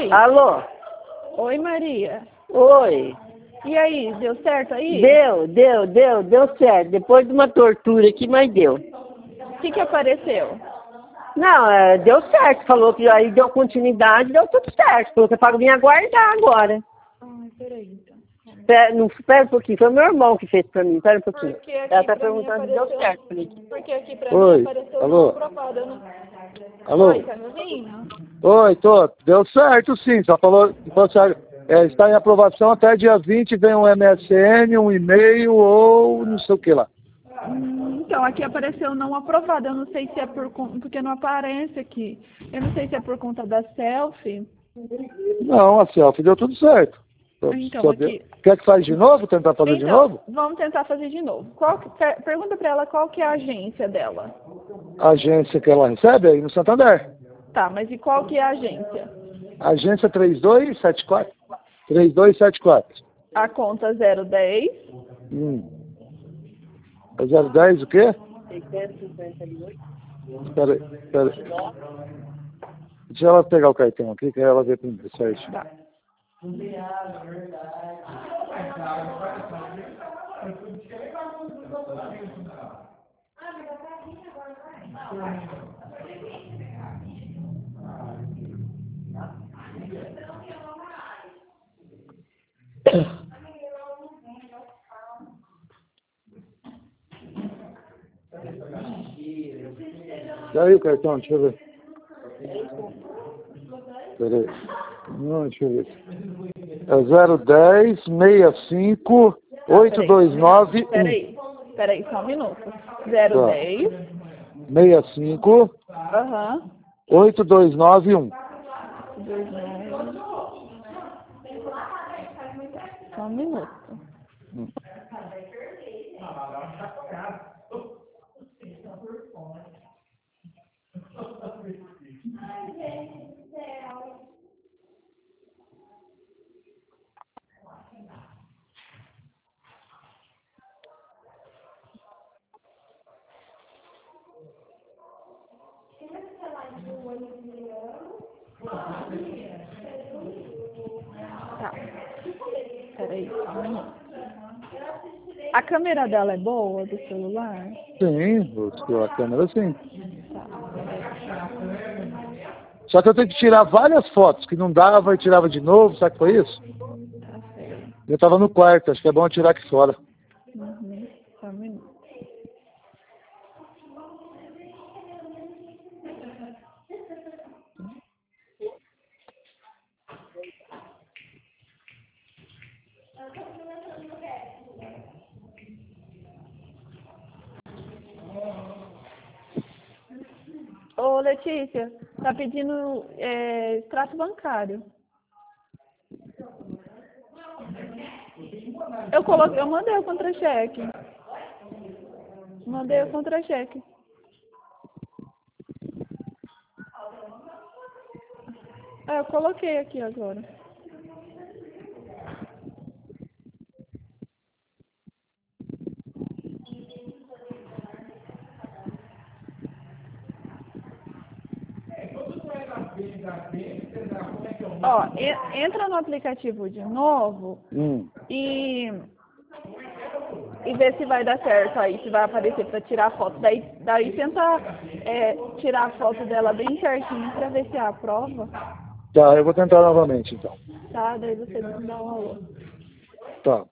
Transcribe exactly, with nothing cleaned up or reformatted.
Oi. Alô? Oi, Maria. Oi. E aí, deu certo aí? Deu, deu, deu, deu certo. Depois de uma tortura aqui, mas deu. O que que apareceu? Não, é, deu certo. Falou que aí deu continuidade, deu tudo certo. Falou que é para vir aguardar agora. Ai, peraí, então. Espera, não, espera um pouquinho. Foi meu irmão que fez pra mim. Espera um pouquinho. Porque aqui Ela tá pra mim perguntando se deu apareceu... certo. Falei, Porque aqui pra Oi. mim apareceu Alô? não aprovado. Eu não... Alô? Oi, tá me ouvindo? Oi, tô. Deu certo sim, só falou, falou sério. É, está em aprovação até dia vinte, vem um M S N, um e-mail ou não sei o que lá. Hum, Então, aqui apareceu não aprovado. Eu não sei se é por conta... Porque não aparece aqui. Eu não sei se é por conta da selfie. Não, a selfie deu tudo certo. Só- Então, só aqui... deu- Quer que faz de novo? Tentar fazer de Então, novo? vamos tentar fazer de novo. Qual que- per- Pergunta pra ela qual que é a agência dela. A agência que ela recebe aí no Santander. Tá, mas e qual que é a agência? Agência três dois sete quatro. três dois sete quatro. A conta zero dez. Hum. É zero dez o quê? Espera aí, espera aí. Deixa ela pegar o cartão aqui, que aí ela vê primeiro, certo? Tá. Daí o cartão, deixa eu ver. Peraí. Não, deixa eu ver. É zero dez, sessenta e cinco, oitocentos e vinte e nove, um. Peraí, peraí, só um minuto. zero Tá. dez. sessenta e cinco, Aham. oitocentos e vinte e nove, um. dois, nove. Só um minuto. Tá. Peraí, só um minuto. A câmera dela é boa, do celular? Sim, o- a câmera sim. Tá. Só que eu tenho que tirar várias fotos, que não dava e tirava de novo, sabe o que foi isso? Tá certo. Eu estava no quarto, acho que é bom eu tirar aqui fora. Uhum. Só um minuto. Ô, Letícia, tá pedindo é, extrato bancário. Eu coloquei, eu mandei o contra-cheque. Mandei o contra-cheque. É, eu coloquei aqui agora. Ó, e- entra no aplicativo de novo Hum. e, e vê se vai dar certo aí, se vai aparecer pra tirar a foto. Daí, daí tenta é, tirar a foto dela bem certinho pra ver se aprova, Tá, eu vou tentar novamente então. tá? Daí você dá um alô. Tá.